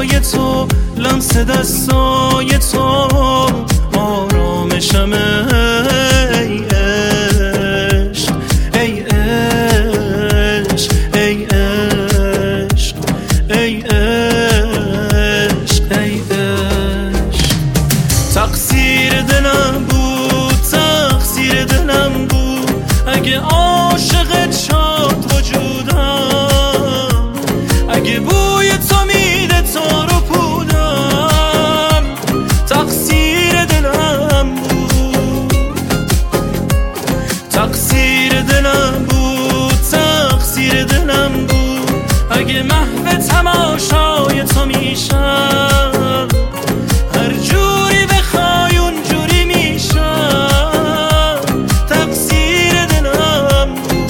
پای تو، لمس دستای تو آرامشم. ای عشق ای عشق ای عشق ای عشق ای عشق. تقصیر دلم بود، تقصیر دلم بود، اگه عاشقت شاد وجودم، اگه بوی تو میده تارو پودم. تقصیر دلم بود، تقصیر دلم بود، تقصیر دلم بود، اگه محو تماشای تو میشم، هر جوری بخوای اون جوری میشم. تقصیر دلم بود.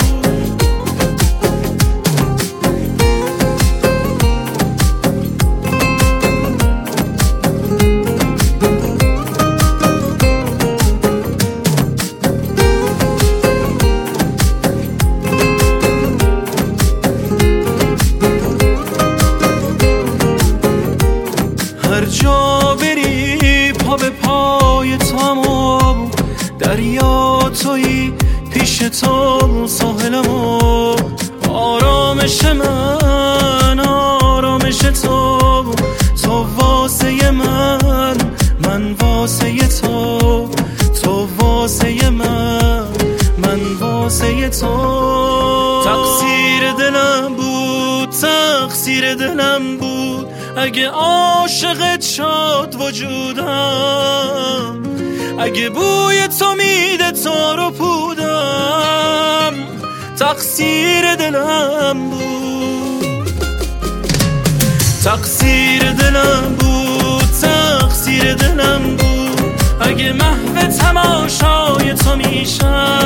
هر جا بری پا به پای تمام، دریا تویی پیش تو ساحلمو. آرامش من آرامش تو، تو واسه من، من واسه تو، تو واسه من، من واسه تو. تقصیر دلم بود، تقصیر دلم بود، اگه عاشقت شاد وجودم، اگه بوی تو میده تارو پودم. تقصیر دلم بود، تقصیر دلم بود، تقصیر دلم بود، اگه محو تماشای تو میشم،